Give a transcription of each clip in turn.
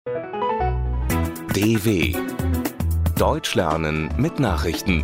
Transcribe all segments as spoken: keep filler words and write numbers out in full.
D W Deutsch lernen mit Nachrichten.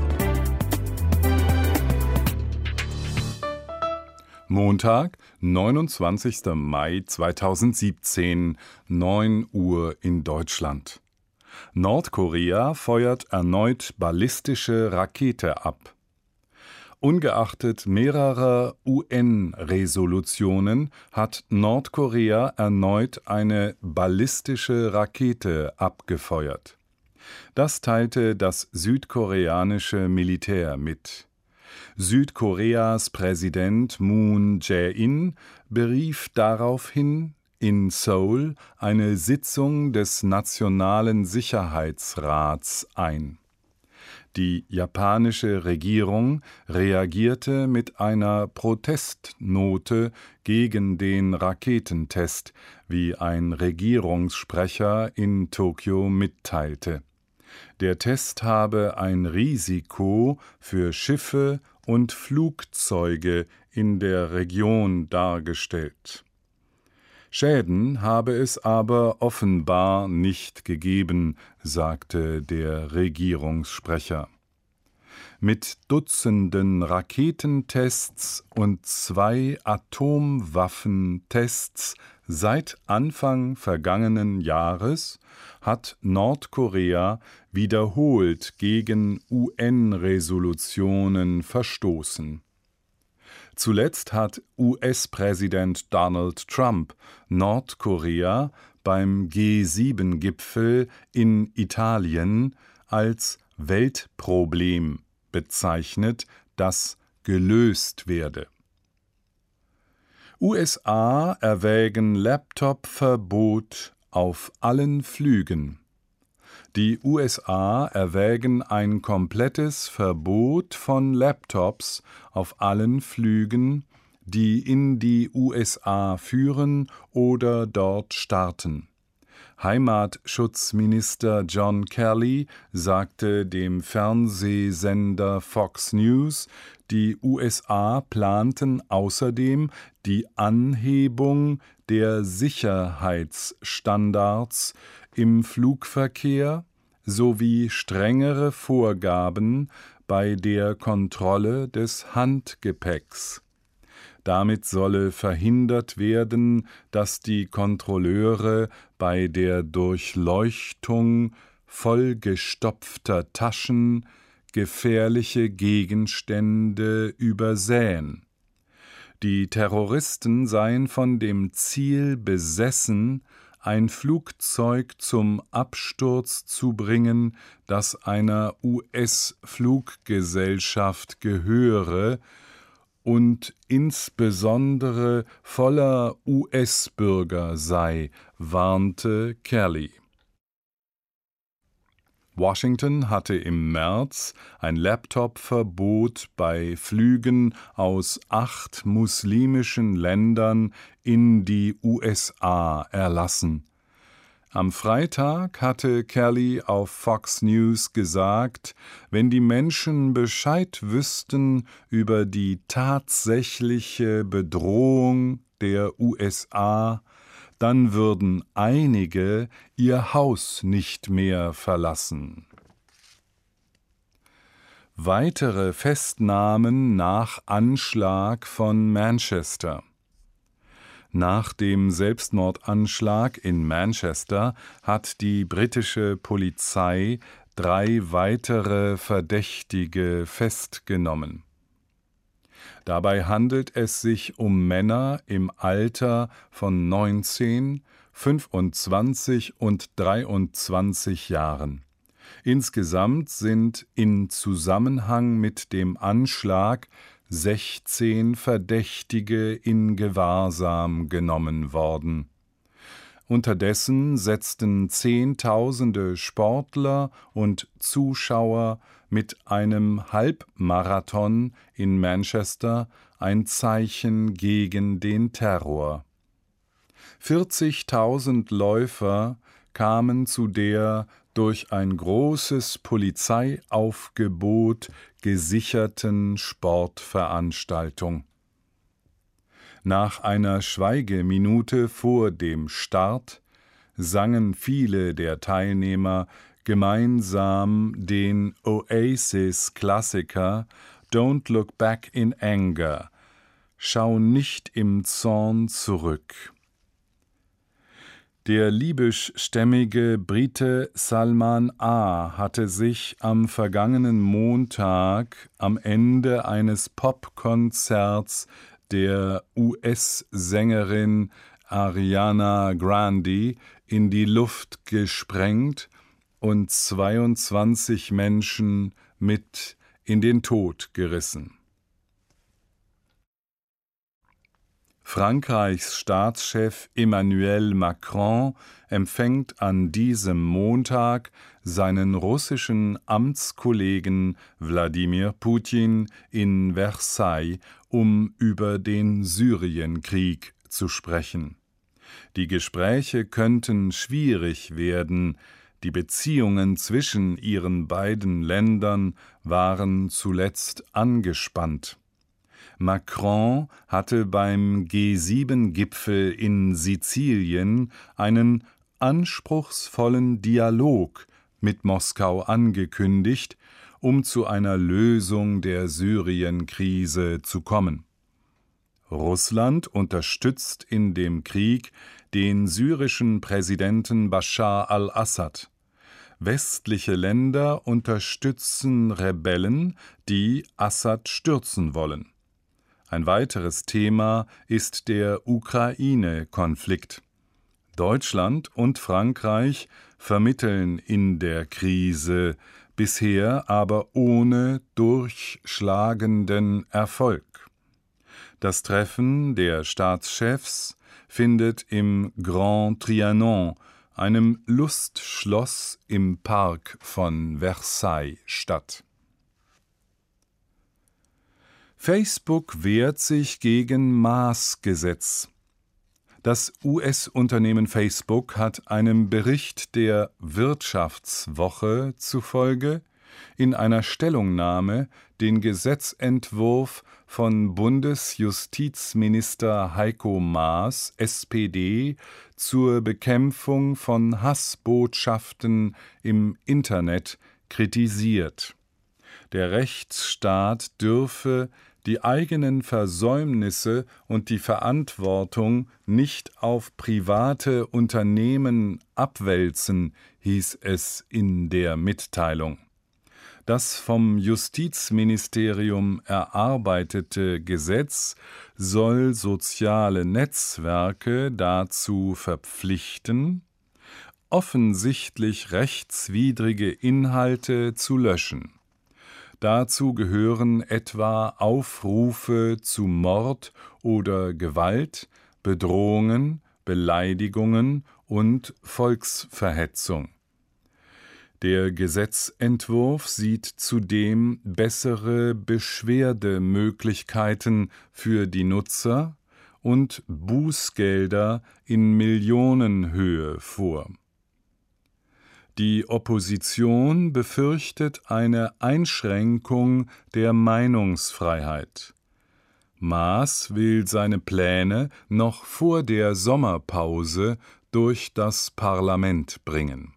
Montag, neunundzwanzigster Mai zweitausendsiebzehn, neun Uhr in Deutschland. Nordkorea feuert erneut ballistische Rakete ab. Ungeachtet mehrerer U N-Resolutionen hat Nordkorea erneut eine ballistische Rakete abgefeuert. Das teilte das südkoreanische Militär mit. Südkoreas Präsident Moon Jae-in berief daraufhin in Seoul eine Sitzung des Nationalen Sicherheitsrats ein. Die japanische Regierung reagierte mit einer Protestnote gegen den Raketentest, wie ein Regierungssprecher in Tokio mitteilte. Der Test habe ein Risiko für Schiffe und Flugzeuge in der Region dargestellt. Schäden habe es aber offenbar nicht gegeben, sagte der Regierungssprecher. Mit Dutzenden Raketentests und zwei Atomwaffentests seit Anfang vergangenen Jahres hat Nordkorea wiederholt gegen U N-Resolutionen verstoßen. Zuletzt hat U S-Präsident Donald Trump Nordkorea beim G sieben Gipfel in Italien als Weltproblem bezeichnet, das gelöst werde. U S A erwägen Laptop-Verbot auf allen Flügen. Die U S A erwägen ein komplettes Verbot von Laptops auf allen Flügen, die in die U S A führen oder dort starten. Heimatschutzminister John Kelly sagte dem Fernsehsender Fox News, die U S A planten außerdem die Anhebung der Sicherheitsstandards im Flugverkehr sowie strengere Vorgaben bei der Kontrolle des Handgepäcks. Damit solle verhindert werden, dass die Kontrolleure bei der Durchleuchtung vollgestopfter Taschen gefährliche Gegenstände übersäen. Die Terroristen seien von dem Ziel besessen, ein Flugzeug zum Absturz zu bringen, das einer U S-Fluggesellschaft gehöre und insbesondere voller U S-Bürger sei, warnte Kelly. Washington hatte im März ein Laptop-Verbot bei Flügen aus acht muslimischen Ländern in die U S A erlassen. Am Freitag hatte Kelly auf Fox News gesagt, wenn die Menschen Bescheid wüssten über die tatsächliche Bedrohung der U S A, dann würden einige ihr Haus nicht mehr verlassen. Weitere Festnahmen nach Anschlag von Manchester. Nach dem Selbstmordanschlag in Manchester hat die britische Polizei drei weitere Verdächtige festgenommen. Dabei handelt es sich um Männer im Alter von neunzehn, fünfundzwanzig und dreiundzwanzig Jahren. Insgesamt sind in Zusammenhang mit dem Anschlag sechzehn Verdächtige in Gewahrsam genommen worden. Unterdessen setzten Zehntausende Sportler und Zuschauer mit einem Halbmarathon in Manchester ein Zeichen gegen den Terror. vierzigtausend Läufer kamen zu der durch ein großes Polizeiaufgebot gesicherten Sportveranstaltung. Nach einer Schweigeminute vor dem Start sangen viele der Teilnehmer gemeinsam den Oasis-Klassiker Don't Look Back in Anger, Schau nicht im Zorn zurück. Der libyschstämmige Brite Salman A. hatte sich am vergangenen Montag am Ende eines Popkonzerts der U S-Sängerin Ariana Grande in die Luft gesprengt und zweiundzwanzig Menschen mit in den Tod gerissen. Frankreichs Staatschef Emmanuel Macron empfängt an diesem Montag seinen russischen Amtskollegen Wladimir Putin in Versailles, um über den Syrienkrieg zu sprechen. Die Gespräche könnten schwierig werden. Die Beziehungen zwischen ihren beiden Ländern waren zuletzt angespannt. Macron hatte beim G sieben Gipfel in Sizilien einen anspruchsvollen Dialog mit Moskau angekündigt, um zu einer Lösung der Syrienkrise zu kommen. Russland unterstützt in dem Krieg den syrischen Präsidenten Bashar al-Assad. Westliche Länder unterstützen Rebellen, die Assad stürzen wollen. Ein weiteres Thema ist der Ukraine-Konflikt. Deutschland und Frankreich vermitteln in der Krise, bisher aber ohne durchschlagenden Erfolg. Das Treffen der Staatschefs findet im Grand Trianon, einem Lustschloss im Park von Versailles, statt. Facebook wehrt sich gegen Maßgesetz. Das U S-Unternehmen Facebook hat einem Bericht der Wirtschaftswoche zufolge in einer Stellungnahme den Gesetzentwurf von Bundesjustizminister Heiko Maas, S P D, zur Bekämpfung von Hassbotschaften im Internet kritisiert. Der Rechtsstaat dürfe die eigenen Versäumnisse und die Verantwortung nicht auf private Unternehmen abwälzen, hieß es in der Mitteilung. Das vom Justizministerium erarbeitete Gesetz soll soziale Netzwerke dazu verpflichten, offensichtlich rechtswidrige Inhalte zu löschen. Dazu gehören etwa Aufrufe zu Mord oder Gewalt, Bedrohungen, Beleidigungen und Volksverhetzung. Der Gesetzentwurf sieht zudem bessere Beschwerdemöglichkeiten für die Nutzer und Bußgelder in Millionenhöhe vor. Die Opposition befürchtet eine Einschränkung der Meinungsfreiheit. Maas will seine Pläne noch vor der Sommerpause durch das Parlament bringen.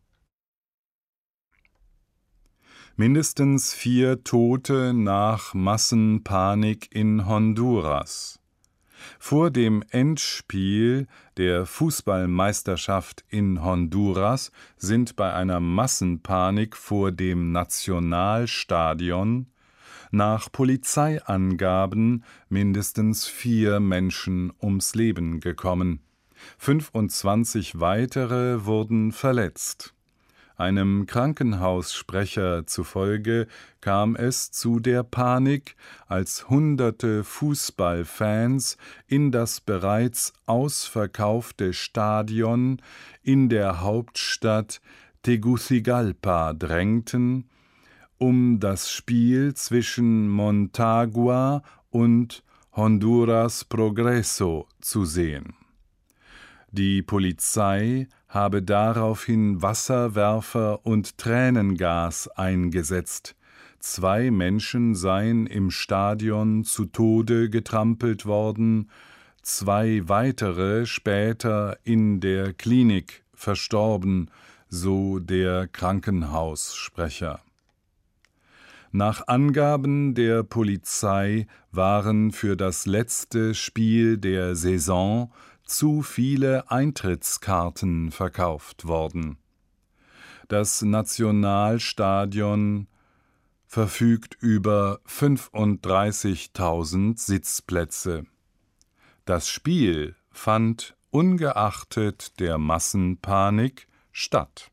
Mindestens vier Tote nach Massenpanik in Honduras. Vor dem Endspiel der Fußballmeisterschaft in Honduras sind bei einer Massenpanik vor dem Nationalstadion nach Polizeiangaben mindestens vier Menschen ums Leben gekommen. fünfundzwanzig weitere wurden verletzt. Einem Krankenhaussprecher zufolge kam es zu der Panik, als hunderte Fußballfans in das bereits ausverkaufte Stadion in der Hauptstadt Tegucigalpa drängten, um das Spiel zwischen Montagua und Honduras Progreso zu sehen. Die Polizei habe daraufhin Wasserwerfer und Tränengas eingesetzt. Zwei Menschen seien im Stadion zu Tode getrampelt worden, zwei weitere später in der Klinik verstorben, so der Krankenhaussprecher. Nach Angaben der Polizei waren für das letzte Spiel der Saison zu viele Eintrittskarten verkauft worden. Das Nationalstadion verfügt über fünfunddreißigtausend Sitzplätze. Das Spiel fand ungeachtet der Massenpanik statt.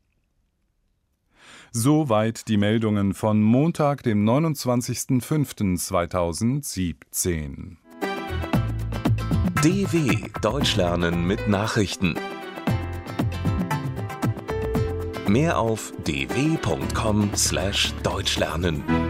Soweit die Meldungen von Montag, dem neunundzwanzigsten fünften zweitausendsiebzehn. D W Deutsch lernen mit Nachrichten. Mehr auf d w punkt com slash deutsch lernen.